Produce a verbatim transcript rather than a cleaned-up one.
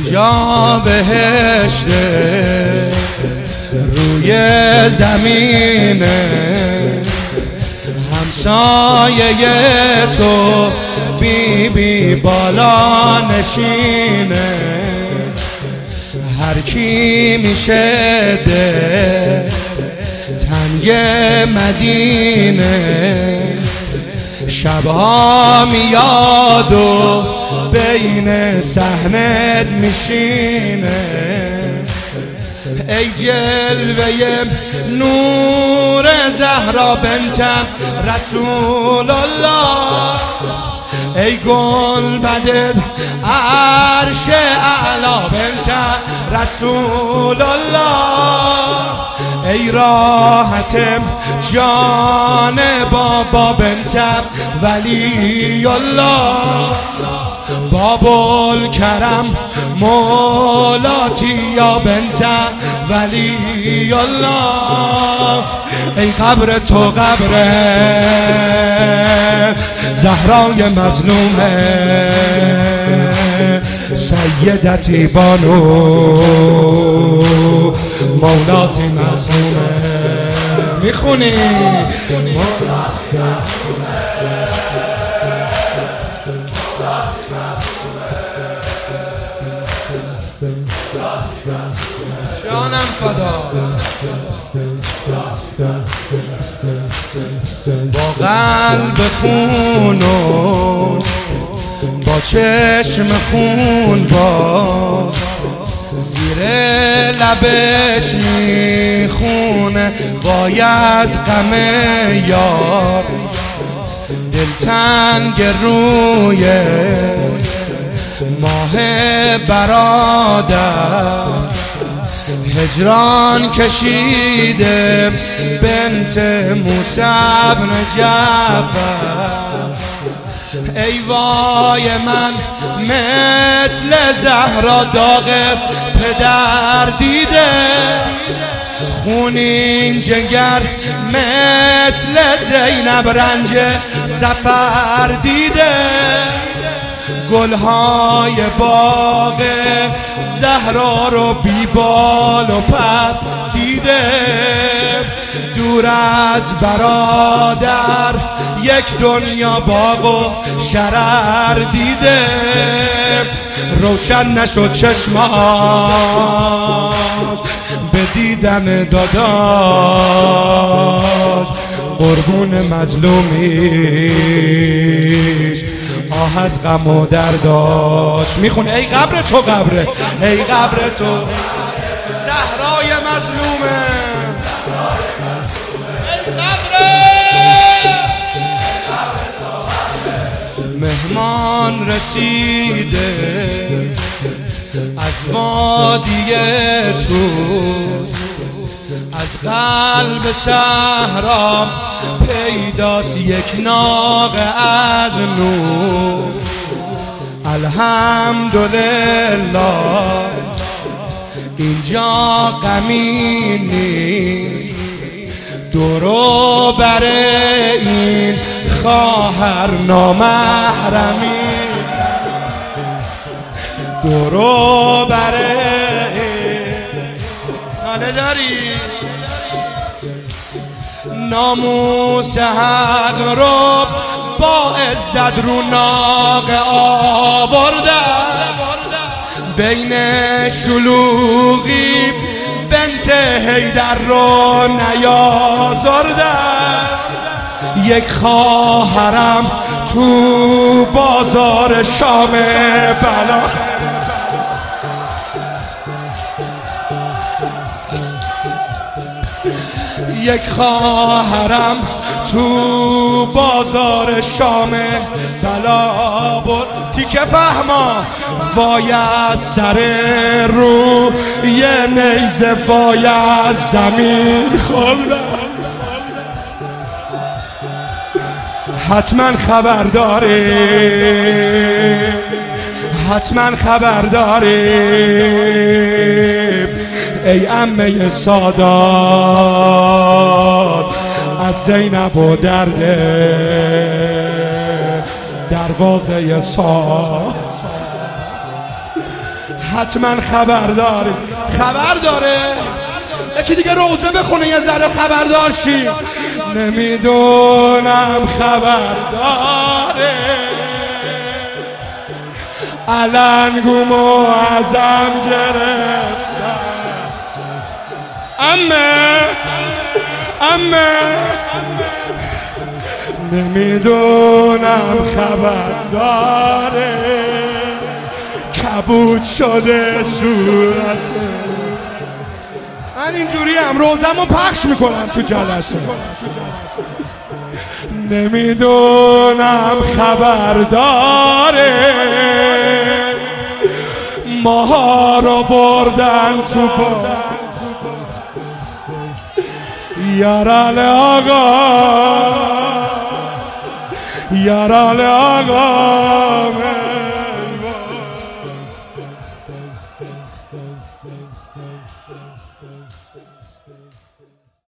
اینجا بهشته روی زمینه، همسایه تو بی بی بالا نشینه، هر کی میشه ده تنگ مدینه، شبها میاد و بین صحنت میشینه. ای جلوه نور زهرا بنت رسول الله، ای گلبد عرش اعلا بنت رسول الله، ای راحت جان بابا بنت ولی الله، باب الکرم مولاتی یا بنت ولی الله. ای قبر تو قبر زهرای مظلومه، سیدتی بانو مولاتی مظلومه. میخونی مولاتی مظلومه، جانم فدا، با قلب خون و با چشم خون، با زیر لبش میخونه وای از غم یار، دلتنگ روی ماه برادر، هجران کشیده بنت موسی بن جعفر. ای وای من مثل زهرا داغ پدر دیده، خونین جگر مثل زینب رنج سفر دیده، گلهای باغ زهرا رو بی بال و پر دیده، دور از برادر یک دنیا باغ و شرر دیده، روشن نشد چشماش به دیدن داداش، قربون مظلومیش آه از غم و درداش. میخونه ای قبر تو قبره، ای قبر تو زهرای مظلومه، ای قبره. مهمان رسیده از وادی تو، از قلب صحرا پیداست یک ناقه از نور. الحمدلله اینجا غمی نیست، دورو بر این خواهر نامحرمی، دورو بر این ساله داری ناموس حق رو با عزت رو ناقه آوردن، بین شلوغی بنت حیدر رو نیازردن، یک خواهرم تو بازار شام بلا، یک خواهرم تو بازار شام بلا بود. تیکه فهما وای از سر رو یه نیزه وای از زمین خوردم، حتما خبر داری، حتما خبر داری ای عمه سادات از زینب و درده دروازه سا حتما خبر داره. خبر داره؟ یکی دیگه روزه بخونه یه ذره خبردار شی. نمیدونم خبر داره، علنگومو ازم گرفتن. امه امه نمیدونم خبر داره، کبود شده صورت. من اینجوری هم روزمو پخش میکنم تو جلسه. نمیدونم خبر داره، ماها رو بردن تو با یارال آقا، یارال آقا.